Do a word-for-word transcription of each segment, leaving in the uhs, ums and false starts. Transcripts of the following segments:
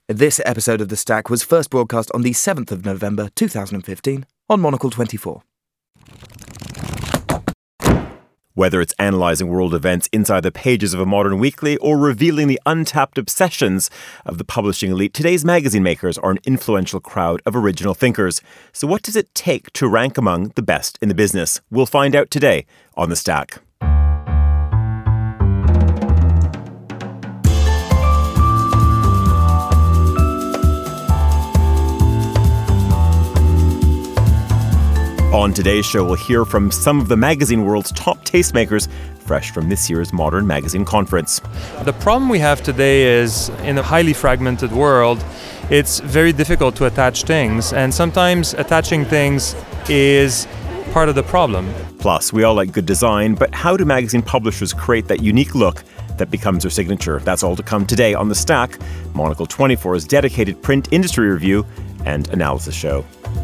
This episode of The Stack was first broadcast on the seventh of November two thousand fifteen on Monocle twenty-four. Whether it's analysing world events inside the pages of a modern weekly or revealing the untapped obsessions of the publishing elite, today's magazine makers are an influential crowd of original thinkers. So what does it take to rank among the best in the business? We'll find out today on The Stack. On today's show, we'll hear from some of the magazine world's top tastemakers, fresh from this year's Modern Magazine Conference. The problem we have today is, in a highly fragmented world, it's very difficult to attach things, and sometimes attaching things is part of the problem. Plus, we all like good design, but how do magazine publishers create that unique look that becomes their signature? That's all to come today on The Stack, Monocle twenty-four's dedicated print industry review and analysis show.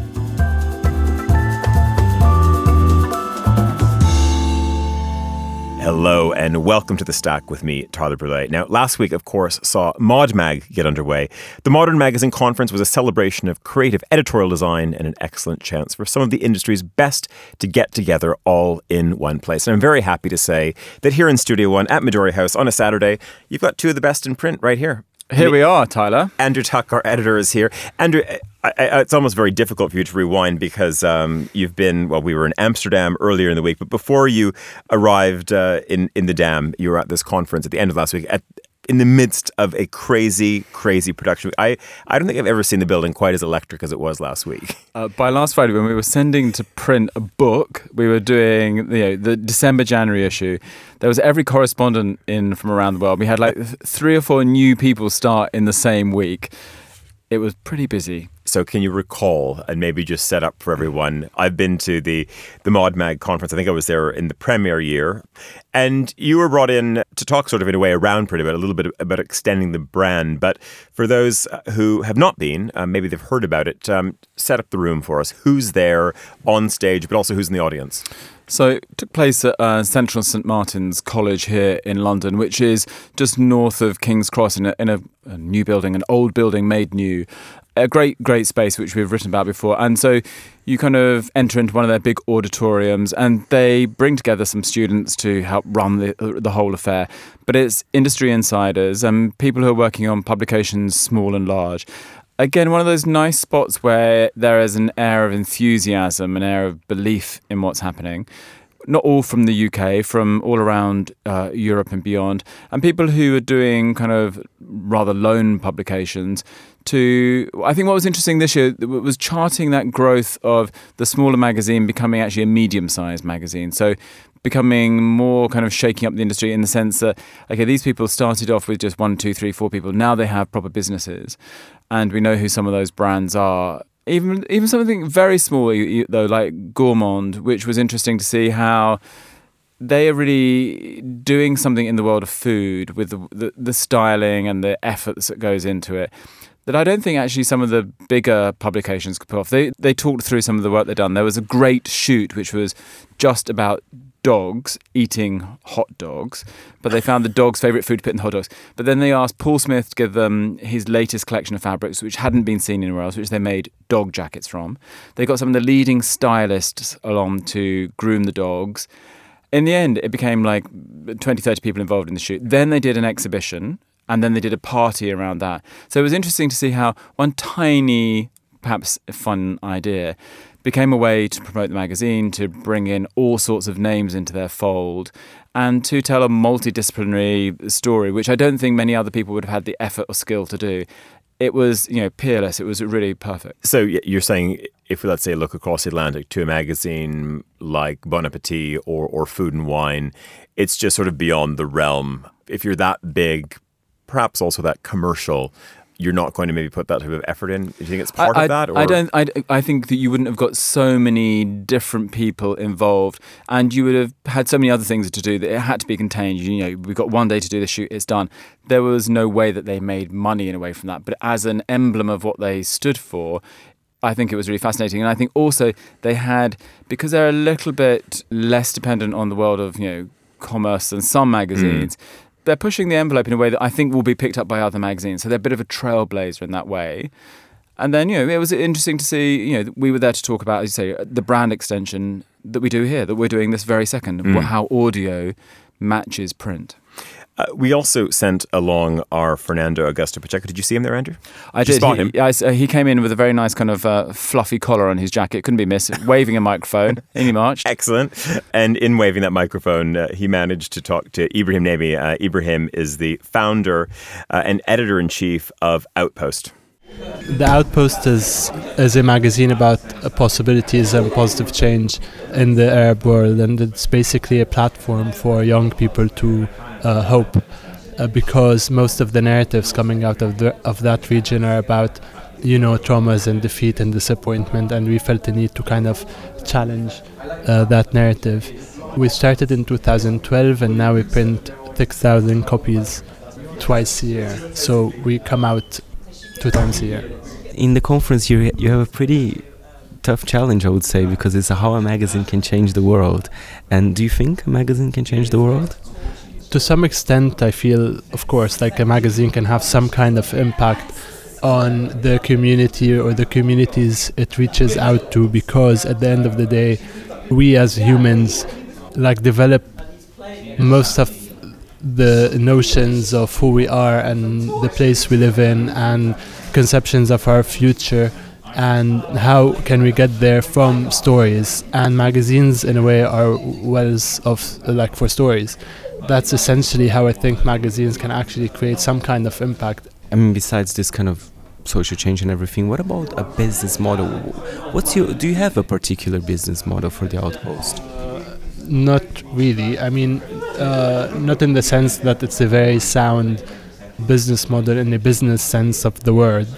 Hello and welcome to The Stack with me, Tyler Brulé. Now, last week, of course, saw ModMag get underway. The Modern Magazine Conference was a celebration of creative editorial design and an excellent chance for some of the industry's best to get together all in one place. And I'm very happy to say that here in Studio One at Midori House on a Saturday, you've got two of the best in print right here. Here we are, Tyler. Andrew Tuck, our editor, is here. Andrew, I, I, it's almost very difficult for you to rewind because um, you've been, well, we were in Amsterdam earlier in the week, but before you arrived uh, in, in the Dam, you were at this conference at the end of last week, at, in the midst of a crazy, crazy production. I, I don't think I've ever seen the building quite as electric as it was last week. Uh, by last Friday, when we were sending to print a book, we were doing you know, the December-January issue. There was every correspondent in from around the world. We had like th- three or four new people start in the same week. It was pretty busy. So can you recall, and maybe just set up for everyone, I've been to the, the ModMag conference. I think I was there in the premiere year. And you were brought in to talk sort of in a way around pretty bit, a little bit about extending the brand. But for those who have not been, uh, maybe they've heard about it, um, set up the room for us. Who's there on stage, but also who's in the audience? So it took place at uh, Central Saint Martin's College here in London, which is just north of King's Cross in a, in a, a new building, an old building made new. A great, great space, which we've written about before. And so you kind of enter into one of their big auditoriums and they bring together some students to help run the, the whole affair. But it's industry insiders and people who are working on publications small and large. Again, one of those nice spots where there is an air of enthusiasm, an air of belief in what's happening. Not all from the U K, from all around uh, Europe and beyond. And people who are doing kind of rather lone publications to, I think what was interesting this year was charting that growth of the smaller magazine becoming actually a medium-sized magazine. So becoming more kind of shaking up the industry in the sense that, okay, these people started off with just one, two, three, four people. Now they have proper businesses. And we know who some of those brands are. Even even something very small, though, like Gourmand, which was interesting to see how they are really doing something in the world of food with the, the, the styling and the efforts that goes into it that I don't think actually some of the bigger publications could pull off. They they talked through some of the work they've done. There was a great shoot which was just about dogs eating hot dogs, but they found the dog's favourite food to put in the hot dogs. But then they asked Paul Smith to give them his latest collection of fabrics, which hadn't been seen anywhere else, which they made dog jackets from. They got some of the leading stylists along to groom the dogs. In the end, it became like twenty, thirty people involved in the shoot. Then they did an exhibition, and then they did a party around that. So it was interesting to see how one tiny, perhaps fun idea became a way to promote the magazine, to bring in all sorts of names into their fold, and to tell a multidisciplinary story, which I don't think many other people would have had the effort or skill to do. It was, you know, peerless. It was really perfect. So you're saying if we, let's say, look across the Atlantic to a magazine like Bon Appetit or, or Food and Wine, it's just sort of beyond the realm. If you're that big, perhaps also that commercial, you're not going to maybe put that type of effort in? Do you think it's part I, of that? Or? I don't. I, I think that you wouldn't have got so many different people involved, and you would have had so many other things to do that it had to be contained. You know, we've got one day to do the shoot; it's done. There was no way that they made money in a way from that. But as an emblem of what they stood for, I think it was really fascinating. And I think also they had, because they're a little bit less dependent on the world of, you know, commerce than some magazines. Mm. they're pushing the envelope in a way that I think will be picked up by other magazines. So they're a bit of a trailblazer in that way. And then, you know, it was interesting to see, you know, we were there to talk about, as you say, the brand extension that we do here, that we're doing this very second, mm. how audio matches print. Uh, we also sent along our Fernando Augusto Pacheco. Did you see him there, Andrew? I did. did. Spot he, him? I, uh, he came in with a very nice kind of uh, fluffy collar on his jacket. Couldn't be missed. Waving a microphone. In he marched. Excellent. And in waving that microphone, uh, he managed to talk to Ibrahim Nemi. Uh, Ibrahim is the founder uh, and editor-in-chief of Outpost. The Outpost is, is a magazine about uh, possibilities and positive change in the Arab world, and it's basically a platform for young people to uh, hope, uh, because most of the narratives coming out of the, of that region are about, you know, traumas and defeat and disappointment, and we felt the need to kind of challenge uh, that narrative. We started in two thousand twelve, and now we print six thousand copies twice a year, so we come out two times a year. In the conference, you you have a pretty tough challenge, I would say, because it's how a magazine can change the world. And do you think a magazine can change the world? To some extent, I feel, of course, like a magazine can have some kind of impact on the community or the communities it reaches out to, because at the end of the day, we as humans like develop most of the notions of who we are and the place we live in and conceptions of our future, and how can we get there from stories. And magazines in a way are wells of like for stories. That's essentially how I think magazines can actually create some kind of impact. I mean, besides this kind of social change and everything, what about a business model? What's your do you have a particular business model for the Outpost? Not really. I mean, uh, not in the sense that it's a very sound business model in the business sense of the word,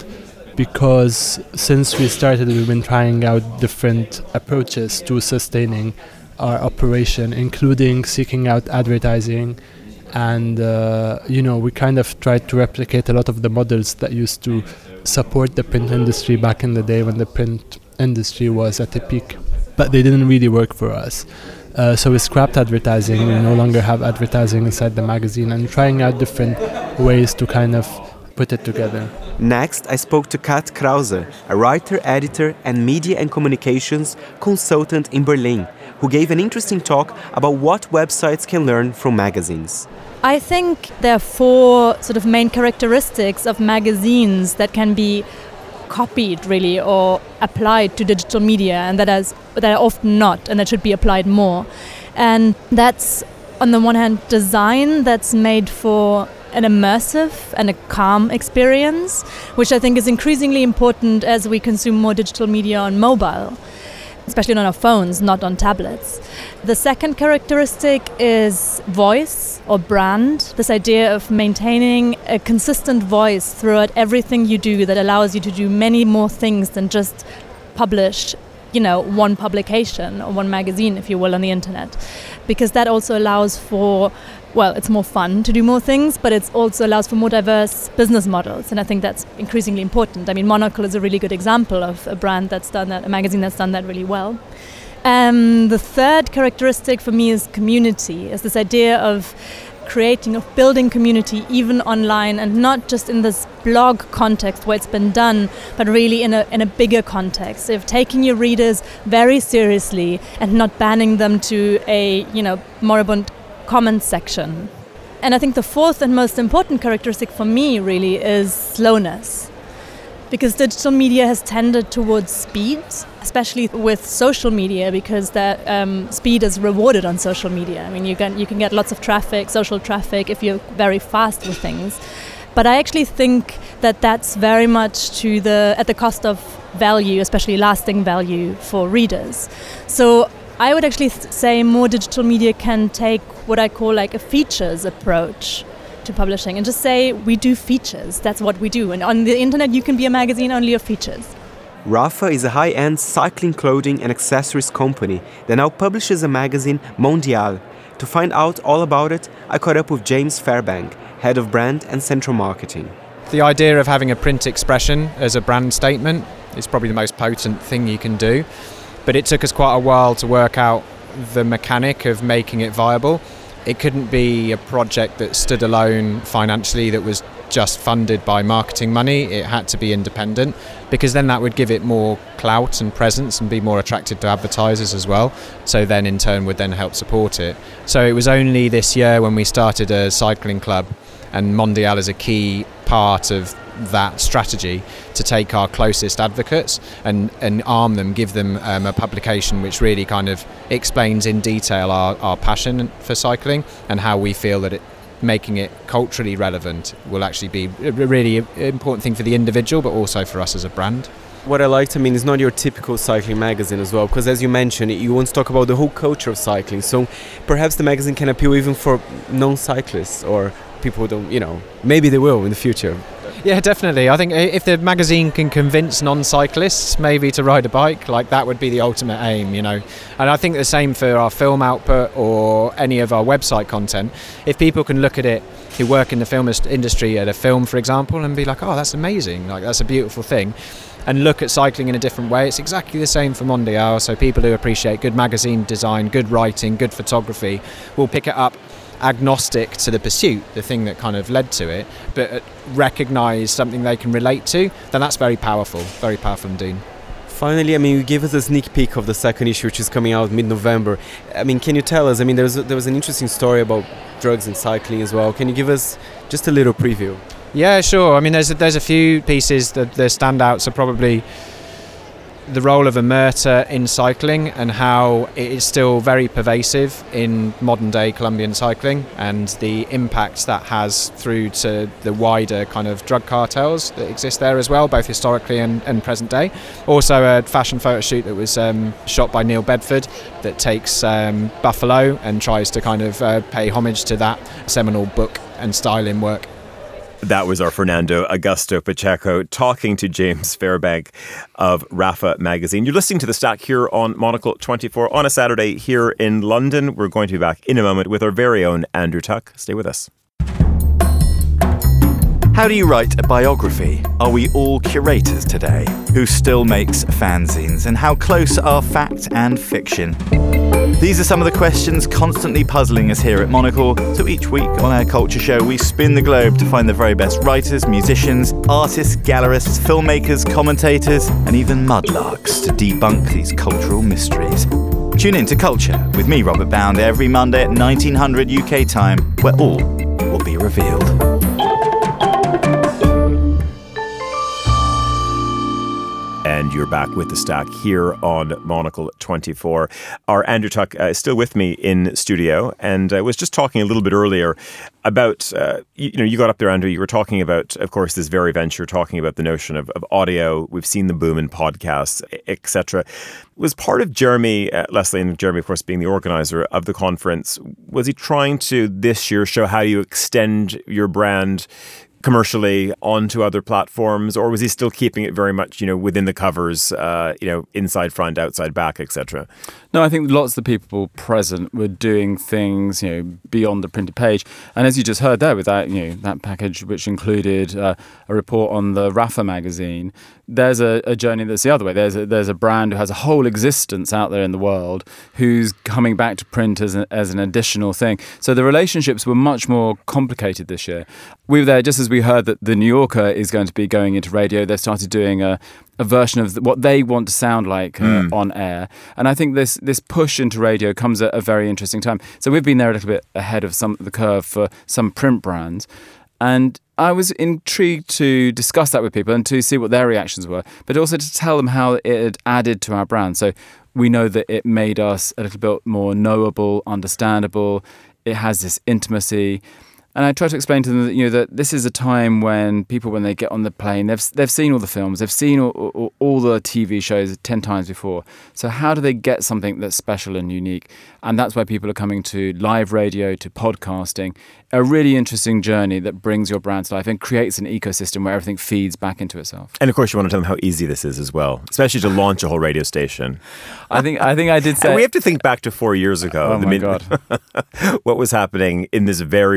because since we started, we've been trying out different approaches to sustaining our operation, including seeking out advertising. And, uh, you know, we kind of tried to replicate a lot of the models that used to support the print industry back in the day when the print industry was at a peak. But they didn't really work for us. Uh, so we scrapped advertising. We no longer have advertising inside the magazine, and trying out different ways to kind of put it together. Next, I spoke to Kat Krause, a writer, editor, and media and communications consultant in Berlin, who gave an interesting talk about what websites can learn from magazines. I think there are four sort of main characteristics of magazines that can be copied really or applied to digital media, and that is that are often not, and that should be applied more. And that's, on the one hand, design that's made for an immersive and a calm experience, which I think is increasingly important as we consume more digital media on mobile, especially on our phones, not on tablets. The second characteristic is voice or brand, this idea of maintaining a consistent voice throughout everything you do that allows you to do many more things than just publish, you know, one publication or one magazine, if you will, on the internet. Because that also allows for, well, it's more fun to do more things, but it also allows for more diverse business models. And I think that's increasingly important. I mean, Monocle is a really good example of a brand that's done that, a magazine that's done that really well. Um, the third characteristic for me is community, is this idea of creating, of building community even online, and not just in this blog context where it's been done, but really in a in a bigger context of taking your readers very seriously and not banning them to a, you know, moribund comments section. And I think the fourth and most important characteristic for me really is slowness. Because digital media has tended towards speed, especially with social media, because that um, speed is rewarded on social media. I mean, you can you can get lots of traffic, social traffic, if you're very fast with things. But I actually think that that's very much to the at the cost of value, especially lasting value for readers. So I would actually th- say more digital media can take what I call like a features approach to publishing, and just say we do features. That's what we do. And on the internet, you can be a magazine only of features. Rafa is a high-end cycling clothing and accessories company that now publishes a magazine, Mondial. To find out all about it, I caught up with James Fairbank, head of brand and central marketing. The idea of having a print expression as a brand statement is probably the most potent thing you can do, but it took us quite a while to work out the mechanic of making it viable. It couldn't be a project that stood alone financially, that was just funded by marketing money. It had to be independent, because then that would give it more clout and presence and be more attractive to advertisers as well. So then in turn would then help support it. So it was only this year when we started a cycling club, and Mondial is a key part of that strategy, to take our closest advocates and, and arm them, give them um, a publication which really kind of explains in detail our, our passion for cycling and how we feel that it making it culturally relevant will actually be a really important thing for the individual, but also for us as a brand. What I liked, I mean, it's not your typical cycling magazine as well, because as you mentioned, you want to talk about the whole culture of cycling. So perhaps the magazine can appeal even for non-cyclists or people who don't, you know, maybe they will in the future. Yeah, definitely. I think if the magazine can convince non-cyclists maybe to ride a bike, like that would be the ultimate aim, you know. And I think the same for our film output or any of our website content. If people can look at it who work in the film industry at a film, for example, and be like, oh, that's amazing, like that's a beautiful thing, and look at cycling in a different way, it's exactly the same for Mondial. So people who appreciate good magazine design, good writing, good photography will pick it up agnostic to the pursuit, the thing that kind of led to it, but recognise something they can relate to, then that's very powerful, very powerful indeed. Finally, I mean, you gave us a sneak peek of the second issue, which is coming out mid-November. I mean, can you tell us, I mean, there was, a, there was an interesting story about drugs and cycling as well. Can you give us just a little preview? Yeah, sure. I mean, there's a, there's a few pieces that the standouts are probably the role of omerta in cycling and how it is still very pervasive in modern day Colombian cycling, and the impact that has through to the wider kind of drug cartels that exist there as well, both historically and, and present day. Also a fashion photo shoot that was um, shot by Neil Bedford that takes um, Buffalo and tries to kind of uh, pay homage to that seminal book and styling work. That was our Fernando Augusto Pacheco talking to James Fairbank of Rapha Magazine. You're listening to The Stack here on Monocle twenty-four on a Saturday here in London. We're going to be back in a moment with our very own Andrew Tuck. Stay with us. How do you write a biography? Are we all curators today? Who still makes fanzines? And how close are fact and fiction? These are some of the questions constantly puzzling us here at Monocle. So each week on our culture show, we spin the globe to find the very best writers, musicians, artists, gallerists, filmmakers, commentators, and even mudlarks to debunk these cultural mysteries. Tune in to Culture with me, Robert Bound, every Monday at nineteen hundred U K time, where all will be revealed. And you're back with The Stack here on Monocle twenty-four. Our Andrew Tuck uh, is still with me in studio, and I was just talking a little bit earlier about, uh, you, you know, you got up there, Andrew, you were talking about, of course, this very venture, talking about the notion of, of audio. We've seen the boom in podcasts, et cetera. Was part of Jeremy, uh, Leslie, and Jeremy, of course, being the organizer of the conference, was he trying to this year show how you extend your brand commercially onto other platforms, or was he still keeping it very much, you know, within the covers, uh, you know, inside front, outside back, et cetera? No, I think lots of the people present were doing things, you know, beyond the printed page. And as you just heard there with that, you know, that package which included uh, a report on the Rapha magazine, there's a, a journey that's the other way. There's a, there's a brand who has a whole existence out there in the world who's coming back to print as, a, as an additional thing. So the relationships were much more complicated this year. We were there just as we heard that The New Yorker is going to be going into radio. They've started doing a, a version of what they want to sound like uh, mm. on air. And I think this this push into radio comes at a very interesting time. So we've been there a little bit ahead of some the curve for some print brands. And I was intrigued to discuss that with people and to see what their reactions were, but also to tell them how it had added to our brand. So we know that it made us a little bit more knowable, understandable. It has this intimacy. And I try to explain to them that, you know, that this is a time when people, when they get on the plane, they've they've seen all the films, they've seen all, all, all the T V shows ten times before. So how do they get something that's special and unique? And that's why people are coming to live radio, to podcasting, a really interesting journey that brings your brand to life and creates an ecosystem where everything feeds back into itself. And of course, you want to tell them how easy this is as well, especially to launch a whole radio station. I think I think I did say. And we have to think back to four years ago. Oh my mid- God. What was happening in this very room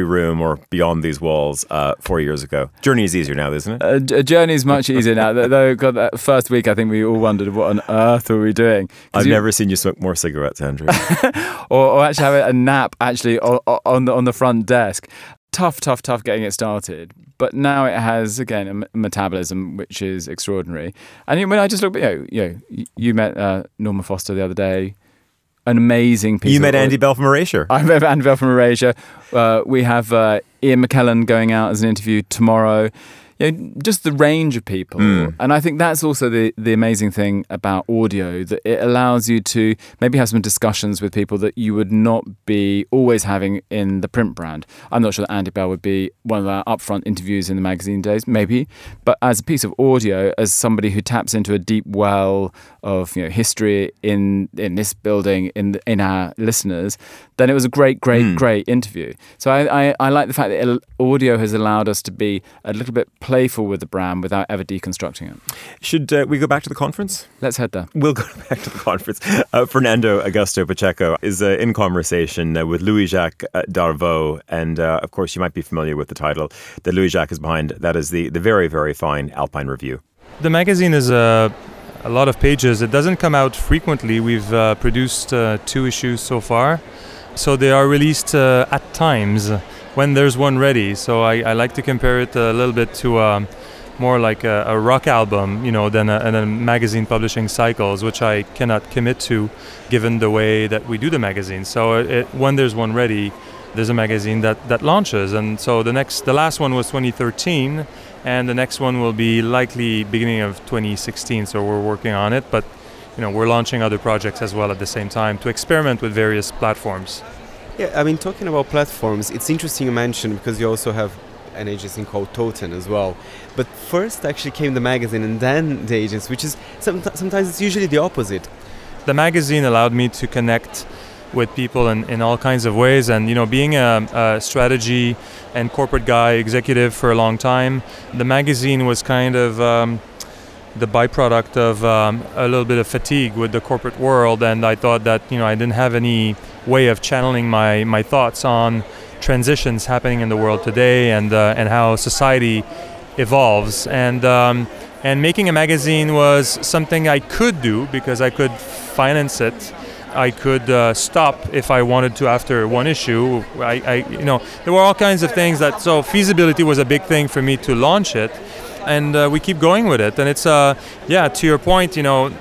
more beyond these walls uh, four years ago. Journey is easier now, isn't it? Uh, a journey is much easier now. Though, God, that first week, I think we all wondered what on earth were we doing. I've you, never seen you smoke more cigarettes, Andrew. or, or actually have a nap actually on, on the on the front desk. Tough, tough, tough getting it started. But now it has, again, a m- metabolism which is extraordinary. And when I just look, you know, you, know, you met uh, Norma Foster the other day. An amazing piece. You of met work. Andy Bell from Erasure. I met Andy Bell from Erasure. Uh, we have uh, Ian McKellen going out as an interview tomorrow. You know, just the range of people. Mm. And I think that's also the, the amazing thing about audio, that it allows you to maybe have some discussions with people that you would not be always having in the print brand. I'm not sure that Andy Bell would be one of our upfront interviews in the magazine days, maybe. But as a piece of audio, as somebody who taps into a deep well of, you know, history in in this building, in in our listeners, then it was a great, great, mm. great interview. So I, I, I like the fact that it, audio has allowed us to be a little bit playful with the brand without ever deconstructing it. Should uh, we go back to the conference? Let's head there. We'll go back to the conference. Uh, Fernando Augusto Pacheco is uh, in conversation uh, with Louis-Jacques uh, Darvaux. And uh, of course, you might be familiar with the title that Louis-Jacques is behind. That is the, the very, very fine Alpine Review. The magazine is a, a lot of pages. It doesn't come out frequently. We've uh, produced uh, two issues so far. So they are released uh, at times when there's one ready. So I, I like to compare it a little bit to um, more like a, a rock album, you know, than a, than a magazine publishing cycles, which I cannot commit to given the way that we do the magazine. So it, when there's one ready, there's a magazine that, that launches. And so the next, the last one was twenty thirteen, and the next one will be likely beginning of twenty sixteen. So we're working on it, but you know, we're launching other projects as well at the same time to experiment with various platforms. Yeah, I mean, talking about platforms, it's interesting you mentioned, because you also have an agency called Toten as well. But first actually came the magazine and then the agency, which is some, sometimes it's usually the opposite. The magazine allowed me to connect with people in, in all kinds of ways. And, you know, being a, a strategy and corporate guy, executive for a long time, the magazine was kind of Um, the byproduct of um, a little bit of fatigue with the corporate world, and I thought that, you know, I didn't have any way of channeling my, my thoughts on transitions happening in the world today and uh, and how society evolves. And um, and making a magazine was something I could do because I could finance it. I could uh, stop if I wanted to after one issue. I, I, you know, there were all kinds of things that. So feasibility was a big thing for me to launch it. And uh, we keep going with it. And it's, uh, yeah, to your point, you know,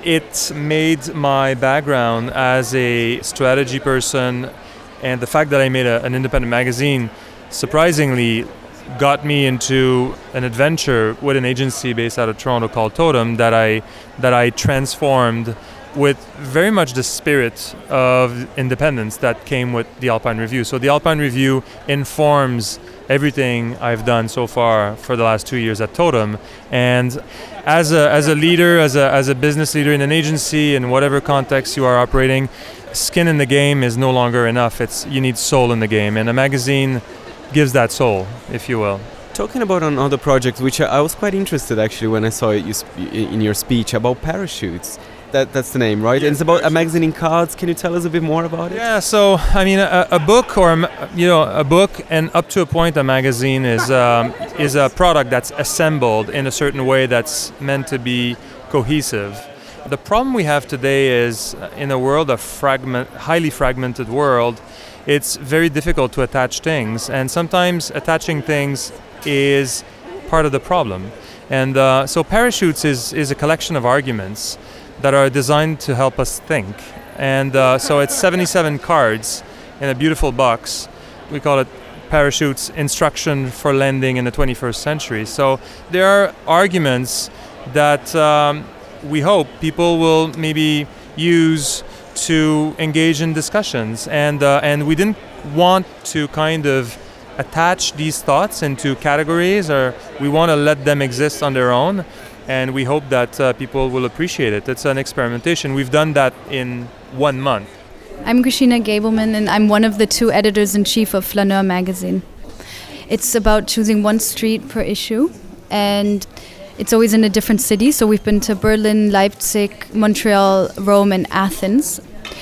it made my background as a strategy person, and the fact that I made a, an independent magazine surprisingly got me into an adventure with an agency based out of Toronto called Totem that I that I transformed with very much the spirit of independence that came with the Alpine Review. So the Alpine Review informs everything I've done so far for the last two years at Totem. And as a as a leader, as a as a business leader in an agency, in whatever context you are operating, skin in the game is no longer enough. It's you need soul in the game, and a magazine gives that soul, if you will. Talking about on other projects, which I, I was quite interested actually when I saw it you sp- in your speech about Parachutes. That, that's the name, right? Yes, and it's about a magazine in cards. Can you tell us a bit more about it? Yeah, so I mean, a, a book or a, you know, a book, and up to a point, a magazine is um, is a product that's assembled in a certain way that's meant to be cohesive. The problem we have today is, in a world of fragment, highly fragmented world, it's very difficult to attach things, and sometimes attaching things is part of the problem. And uh, so, Parachutes is is a collection of arguments that are designed to help us think. And uh, so it's seventy-seven cards in a beautiful box. We call it Parachutes Instruction for Lending in the twenty-first Century. So there are arguments that um, we hope people will maybe use to engage in discussions. And, uh, and we didn't want to kind of attach these thoughts into categories, or we want to let them exist on their own. And we hope that uh, people will appreciate it. It's an experimentation. We've done that in one month. I'm Christina Gabelman, and I'm one of the two editors-in-chief of Flaneur magazine. It's about choosing one street per issue, and it's always in a different city. So we've been to Berlin, Leipzig, Montreal, Rome, and Athens.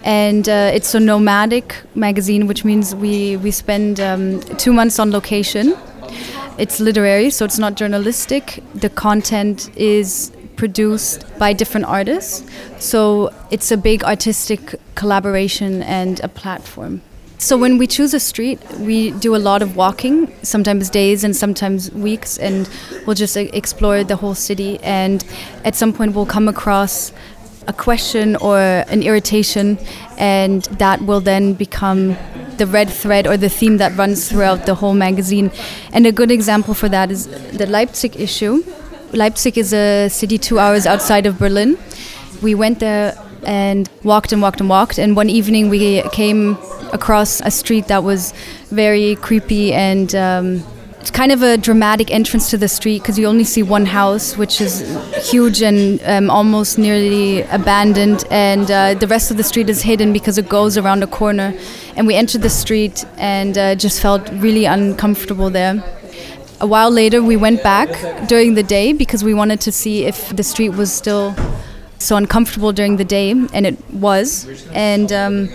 And uh, it's a nomadic magazine, which means we, we spend um, two months on location. It's literary, so it's not journalistic. The content is produced by different artists. So it's a big artistic collaboration and a platform. So when we choose a street, we do a lot of walking, sometimes days and sometimes weeks, and we'll just explore the whole city. And at some point we'll come across a question or an irritation, and that will then become the red thread or the theme that runs throughout the whole magazine. And a good example for that is the Leipzig issue. Leipzig is a city two hours outside of Berlin. We went there and walked and walked and walked, and one evening we came across a street that was very creepy, and um, it's kind of a dramatic entrance to the street because you only see one house, which is huge and um, almost nearly abandoned, and uh, the rest of the street is hidden because it goes around a corner. And we entered the street and uh, just felt really uncomfortable there. A while later we went back during the day because we wanted to see if the street was still so uncomfortable during the day, and it was. And um,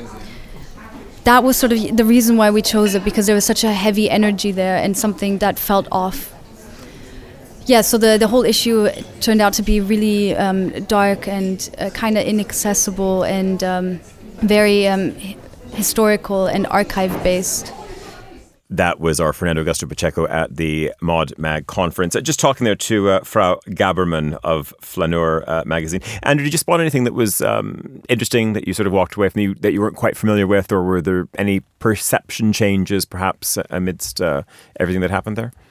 that was sort of the reason why we chose it, because there was such a heavy energy there and something that felt off. Yeah, so the, the whole issue turned out to be really um, dark and uh, kind of inaccessible and um, very um, historical and archive-based. That was our Fernando Augusto Pacheco at the Mod Mag conference. Uh, just talking there to uh, Frau Gabermann of Flaneur uh, magazine. Andrew, did you spot anything that was um, interesting that you sort of walked away from, you, that you weren't quite familiar with, or were there any perception changes perhaps amidst uh, everything that happened there?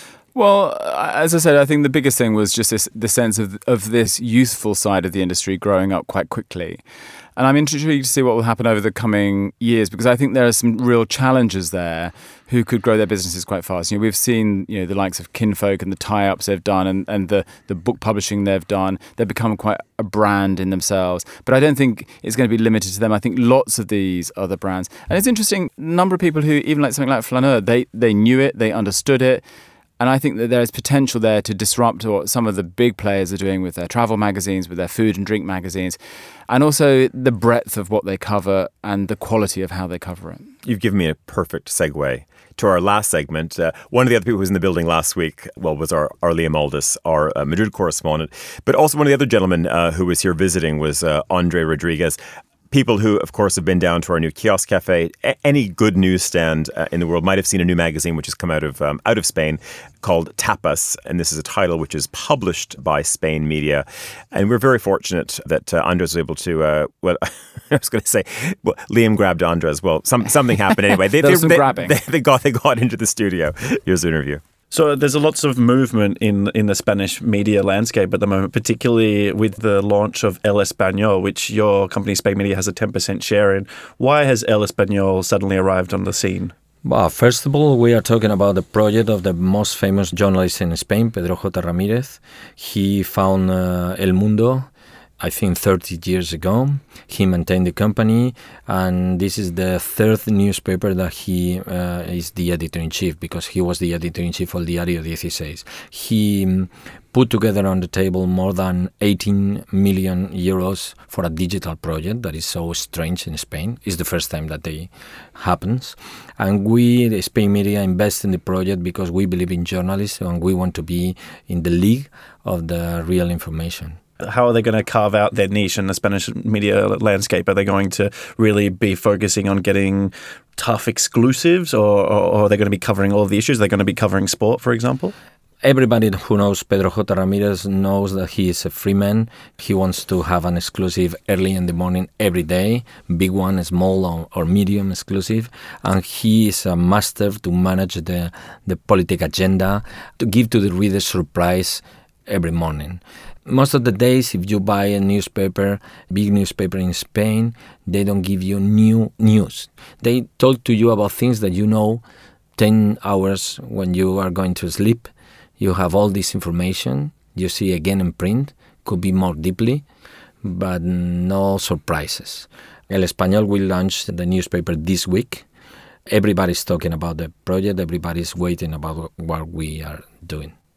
Well, as I said, I think the biggest thing was just this, the sense of of this youthful side of the industry growing up quite quickly. And I'm intrigued to see what will happen over the coming years, because I think there are some real challenges there who could grow their businesses quite fast. You know, we've seen, you know, the likes of Kinfolk and the tie-ups they've done, and, and the, the book publishing they've done. They've become quite a brand in themselves. But I don't think it's going to be limited to them. I think lots of these other brands. And it's interesting, a number of people who, even like something like Flaneur, they, they knew it, they understood it. And I think that there is potential there to disrupt what some of the big players are doing with their travel magazines, with their food and drink magazines, and also the breadth of what they cover and the quality of how they cover it. You've given me a perfect segue to our last segment. Uh, one of the other people who was in the building last week, well, was our, our Liam Aldis, our uh, Madrid correspondent. But also one of the other gentlemen uh, who was here visiting was uh, Andre Rodriguez. People who, of course, have been down to our new kiosk cafe. A- any good newsstand uh, in the world might have seen a new magazine which has come out of um, out of Spain called Tapas, and this is a title which is published by Spain Media. And we're very fortunate that uh, Andres was able to. Uh, well, I was going to say, well, Liam grabbed Andres. Well, some, something happened anyway. They, there they, was some they, grabbing. They, they got they got into the studio. Here's the interview. So there's a lots of movement in in the Spanish media landscape at the moment, particularly with the launch of El Español, which your company Spain Media has a ten percent share in. Why has El Español suddenly arrived on the scene? Well, first of all, we are talking about the project of the most famous journalist in Spain, Pedro J. Ramirez. He found uh, El Mundo, I think thirty years ago. He maintained the company, and this is the third newspaper that he uh, is the editor-in-chief, because he was the editor-in-chief of Diario dieciséis. He um, put together on the table more than eighteen million euros for a digital project that is so strange in Spain. It's the first time that they happens. And we, the Spain Media, invest in the project because we believe in journalism and we want to be in the league of the real information. How are they going to carve out their niche in the Spanish media landscape? Are they going to really be focusing on getting tough exclusives, or, or, or are they going to be covering all of the issues? Are they going to be covering sport, for example? Everybody who knows Pedro J. Ramirez knows that he is a free man. He wants to have an exclusive early in the morning every day, big one, small or, or medium exclusive. And he is a master to manage the, the political agenda, to give to the reader surprise every morning. Most of the days, if you buy a newspaper, big newspaper in Spain, they don't give you new news. They talk to you about things that you know ten hours when you are going to sleep. You have all this information. You see again in print, could be more deeply, but no surprises. El Español will launch the newspaper this week. Everybody's talking about the project. Everybody's waiting about what we are doing.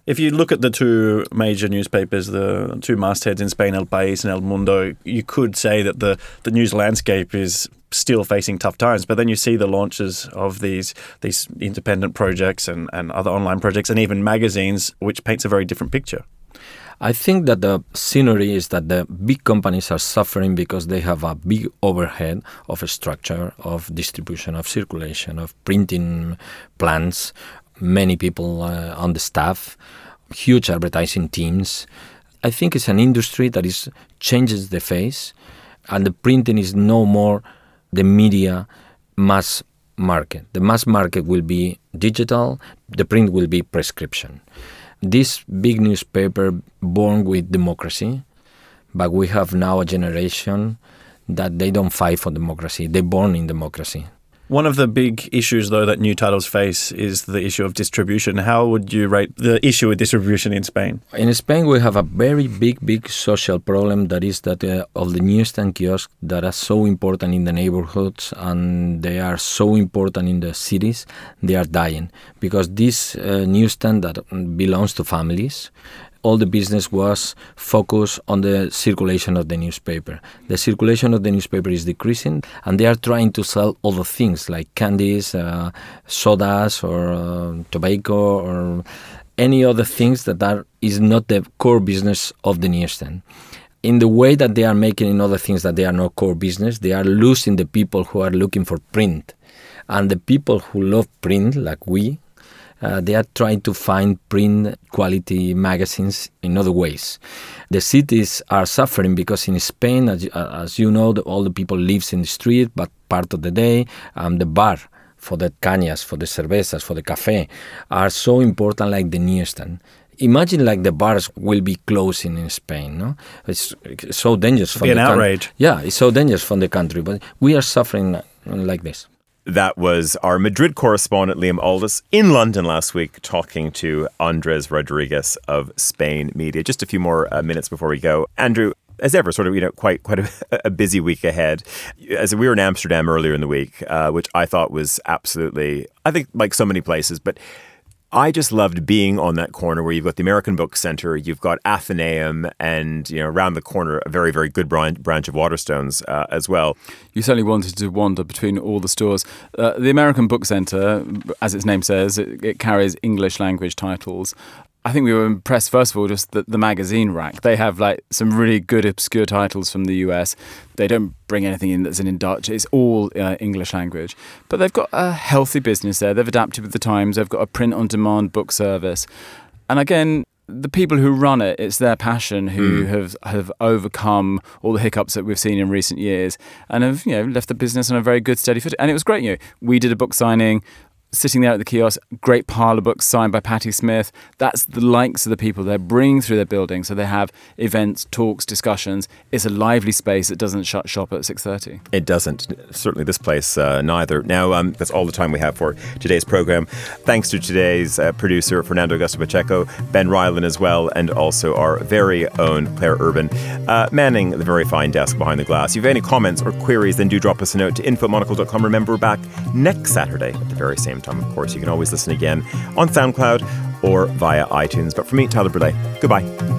If you look at the two major newspapers, the two mastheads in Spain, El País and El Mundo, you could say that the, the news landscape is still facing tough times. But then you see the launches of these these independent projects and, and other online projects and even magazines, which paints a very different picture. I think that the scenery is that the big companies are suffering because they have a big overhead of a structure, of distribution, of circulation, of printing plants, many people uh, on the staff, huge advertising teams. I think it's an industry that is changes the face, and the printing is no more the media mass market. The mass market will be digital, the print will be prescription. This big newspaper born with democracy, but we have now a generation that they don't fight for democracy. They're born in democracy. One of the big issues, though, that new titles face is the issue of distribution. How would you rate the issue with distribution in Spain? In Spain, we have a very big, big social problem that is that uh, of the newsstand kiosks that are so important in the neighborhoods and they are so important in the cities, they are dying. Because this uh, newsstand that belongs to families, all the business was focused on the circulation of the newspaper. The circulation of the newspaper is decreasing, and they are trying to sell other things like candies, uh, sodas, or uh, tobacco, or any other things that are is not the core business of the newsstand. In the way that they are making in other things that they are not core business, they are losing the people who are looking for print. And the people who love print, like we, Uh, they are trying to find print quality magazines in other ways. The cities are suffering because in Spain, as, as you know, the, all the people lives in the street, but part of the day, um, the bar for the cañas, for the cervezas, for the café, are so important like the newsstand. Imagine like the bars will be closing in Spain, no? It's, it's so dangerous for the country. Be an outrage. Yeah, it's so dangerous for the country, but we are suffering like this. That was our Madrid correspondent, Liam Aldis, in London last week, talking to Andres Rodriguez of Spain Media. Just a few more uh, minutes before we go. Andrew, as ever, sort of, you know, quite quite a, a busy week ahead. As we were in Amsterdam earlier in the week, uh, which I thought was absolutely, I think, like so many places, but I just loved being on that corner where you've got the American Book Center, you've got Athenaeum, and you know around the corner a very, very good branch, branch of Waterstones uh, as well. You certainly wanted to wander between all the stores. Uh, the American Book Center, as its name says, it, it carries English language titles. I think we were impressed, first of all, just the, the magazine rack. They have like some really good obscure titles from the U S. They don't bring anything in that's in Dutch. It's all uh, English language. But they've got a healthy business there. They've adapted with the times. They've got a print-on-demand book service. And again, the people who run it, it's their passion who mm. have have overcome all the hiccups that we've seen in recent years and have, you know, left the business on a very good, steady foot. And it was great. You know, we did a book signing sitting there at the kiosk, great pile of books signed by Patti Smith. That's the likes of the people they're bringing through their building. So they have events, talks, discussions. It's a lively space that doesn't shut shop at six thirty. It doesn't. Certainly this place uh, neither. Now, um, that's all the time we have for today's program. Thanks to today's uh, producer, Fernando Augusto Pacheco, Ben Ryland as well, and also our very own Claire Urban, uh, manning the very fine desk behind the glass. If you have any comments or queries, then do drop us a note to info at monocle dot com. Remember, we're back next Saturday at the very same time. Of course, you can always listen again on SoundCloud or via iTunes. But for me, Tyler Brûlé, goodbye.